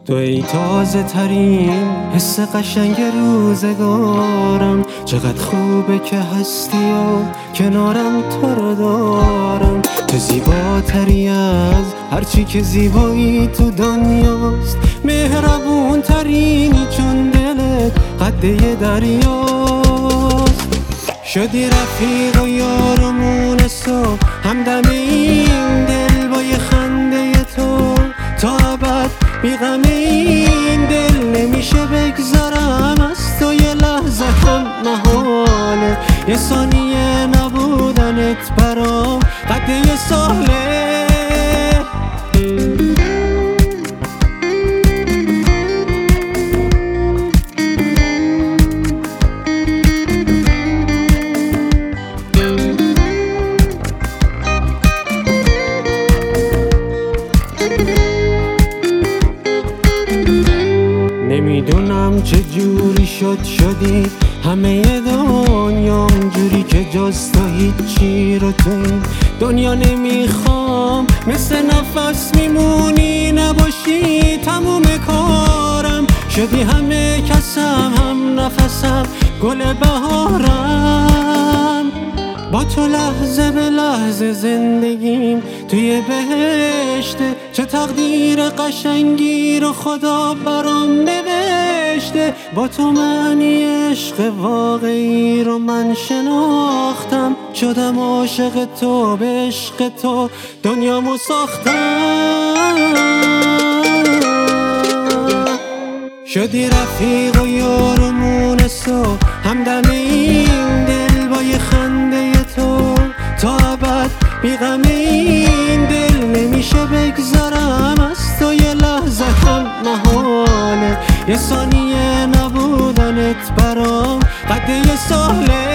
تو ای تازه ترین حس قشنگ روزگارم، چقدر خوبه که هستی و کنارم تو رو دارم. تو زیباتری از هرچی که زیبایی تو دنیاست، مهربون ترینی چون دلت قده دریاست. شدی رفیق و یار و مونس و همدم این دل با یه خنده تو، تا ابد بیغم این دل نمیشه بگذارم از تو. یه لحظه هم محاله، یه ثانیه نبودنت برام قد یه ساله. نمیدونم چه جوری شدی همه دنیام جوری که جز تو هیچی رو تو این دنیا نمیخوام. مثل نفس میمونی نباشی تموم کارم، شدی همه کسم هم نفسم گل بهارم. با تو لحظه به لحظه زندگیم توی بهشته، چه تقدیر قشنگی رو خدا برام نوشته. با تو معنی عشق واقعی رو من شناختم، شدم عاشق تو، به عشق تو دنیامو ساختم. شدی رفیق و یار و مونس و همدم این دل با یه خنده تو، تا ابد بیغم این دل نمیشه بگذارم از تو. یه لحظه هم محاله، یه ثانیه نبودنت برام قد یه ساله.